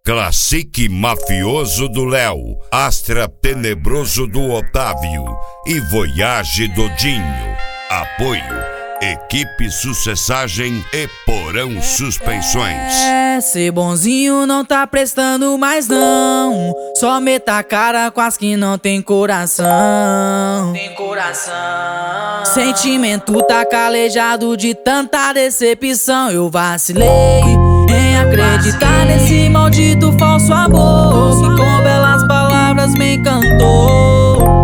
Classique Mafioso do Léo, Astra Tenebroso do Otávio e Voyage do Dinho. Apoio Equipe Sucessagem e Porão Suspensões. Ser bonzinho não tá prestando mais não. Só meta a cara com as que não tem coração. Sentimento tá calejado de tanta decepção. Eu vacilei em acreditar nesse maldito falso amor que com belas palavras me encantou.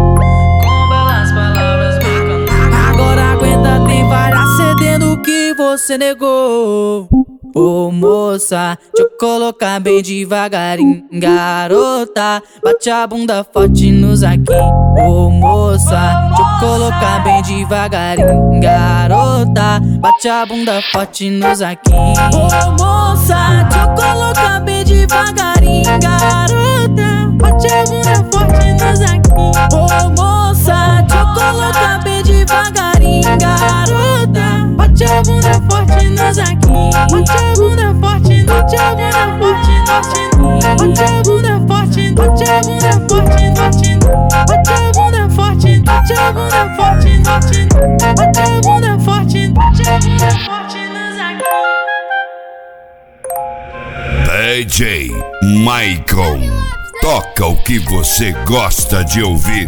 Agora aguenta, tem várias cedendo que você negou. Ô moça, deixa eu colocar bem devagarinho. Garota, bate a bunda forte nos aqui. Ô moça, deixa eu colocar bem devagarinho. Garota, bate a bunda forte nos aqui. Ô moça, deixa eu colocar bem devagarinho. Garota, bate a bunda forte nos aqui. Ô moça, deixa eu colocar bem devagarinho. Garota, bate a bunda forte nos aqui. Bate a bunda forte, bate a bunda forte, bate a bunda forte, bate a bunda forte, bate a bunda forte, bate a bunda forte, bate a bunda forte, bate a bunda forte nos aqui. DJ Michael, toca o que você gosta de ouvir.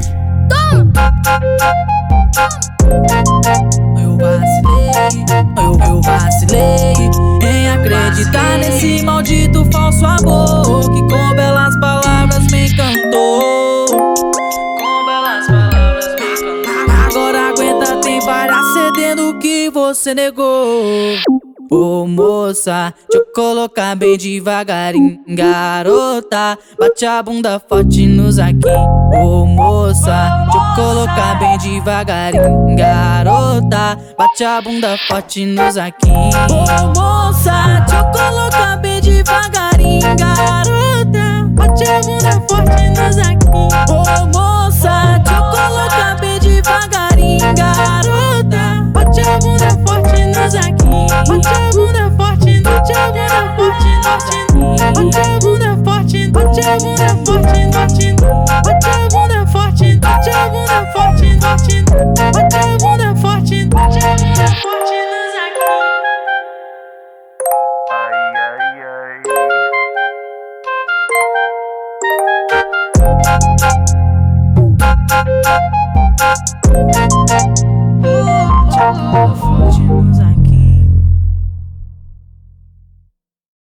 Eu vacilei em acreditar nesse maldito falso amor que com belas palavras me encantou. Agora aguenta, tem várias cedendo que você negou. Ô moça, deixa eu colocar bem devagarinho. Garota, bate a bunda forte nos aqui. Ô moça, deixa eu colocar bem devagarinho. Garota, bate a bunda forte nos aqui. Ô moça, deixa eu colocar bem devagarinho. Garota, bate a bunda forte nos aqui. Ô moça, deixa eu colocar bem devagarinho. Garota, bate a bunda forte nos aqui.